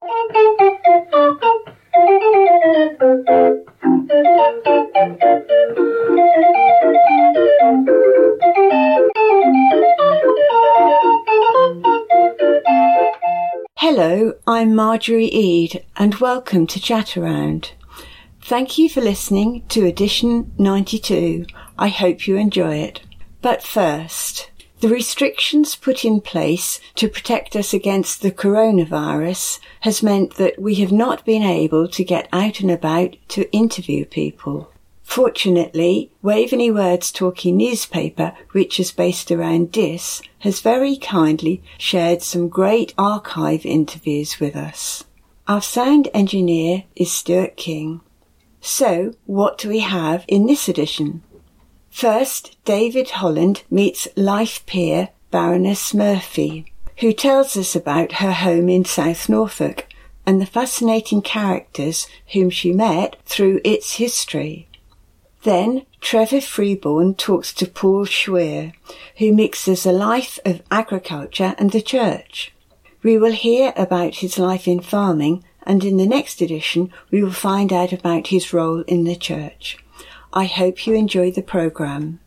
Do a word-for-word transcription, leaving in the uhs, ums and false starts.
Hello, I'm Marjorie Eade and welcome to Chat Around. Thank you for listening to edition ninety-two. I hope you enjoy it. But first, the restrictions put in place to protect us against the coronavirus has meant that we have not been able to get out and about to interview people. Fortunately, Waveney Words Talking Newspaper, which is based around Diss, has very kindly shared some great archive interviews with us. Our sound engineer is Stuart King. So, what do we have in this edition? First, David Holland meets life peer Baroness Murphy, who tells us about her home in South Norfolk and the fascinating characters whom she met through its history. Then Trevor Freeborn talks to Paul Schweer, who mixes a life of agriculture and the church. We will hear about his life in farming, and in the next edition we will find out about his role in the church. I hope you enjoy the programme.